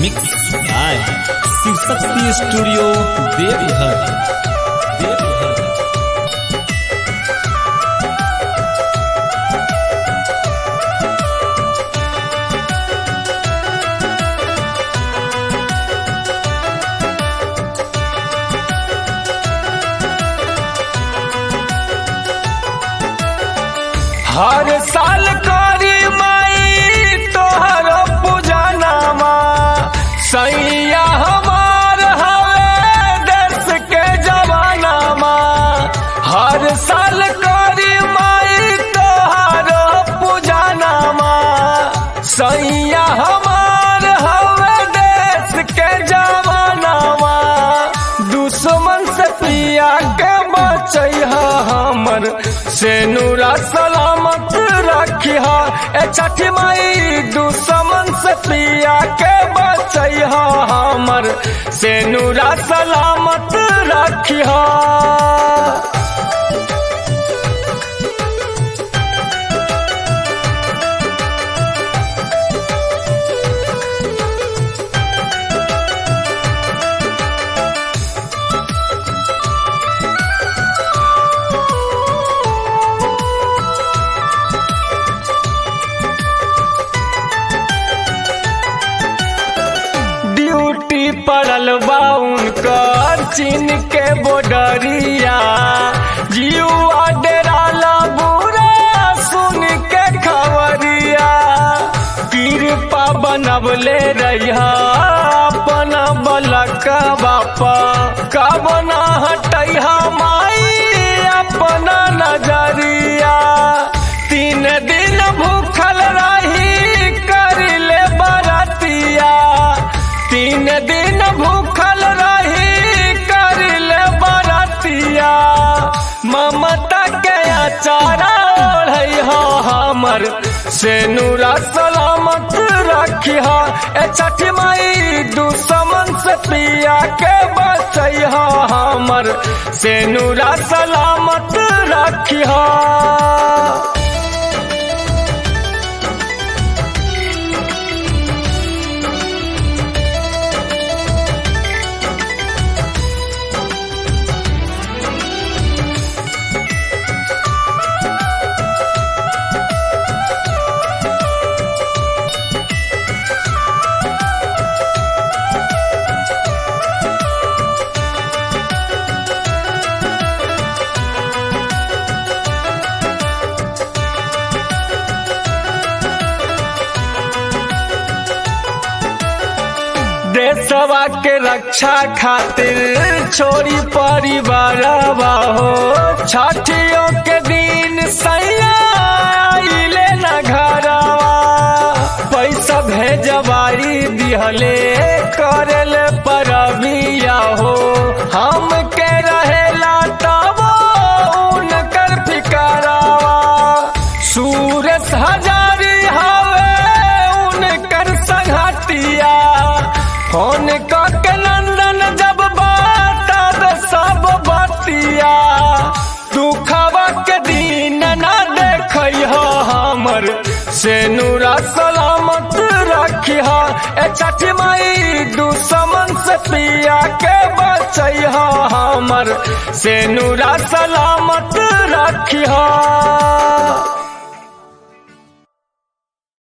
Mix by Shivshakti studio Deoghar. हर साल करी माई तोहर पूजनामा सैया हमार हवे देश के जवानामा। हर साल करी माई तोहर पूजनामा सैया हमार हवे देश के जवानामा। दुश्मन से पिया के बचैहा हमर से नूरा सलामत रखिहा। ए छठी माई दुश्मन से पिया के बचैहा हमर से नूरा सलामत रखिहा। ड्यूटी पड़ल बा उनकर चीन के बॉर्डरिया। जीवा डेराला बुरा सुन के खबरिया। कृपा बनबले रहिया अपना बलका बापा कब ना हटैहा माई अपना नजरिया। 3 दिन भूखल रही करिले बरतिया। 3 दिन भूखल रही करिले बरतिया। ममता के अचारा ओढ़ैहा हमर से नूरा सलामत रखिहा। ए छठी माई दुश्मन से पिया के बचैहा हमर से नूरा सलामत रखिहा। देशवा के रक्षा खातिर छोड़ी परिवारवा हो। छठियों के दिन सैया आइले न घरवा। पैसा भेजवाई दिहले करेले परबिया हो। हम के रहेला तब उनकर फिकरावा। सूरज हजारी हवे उनकर संघतिया। फोन के नंदन जब बात सब बतिया। दुखवा के दिन न देखिहा हमर से नूरा सलामत रखिहा। ए छठी माई दुश्मन से पिया के बचैहा हमर से नूरा सलामत रखिहा।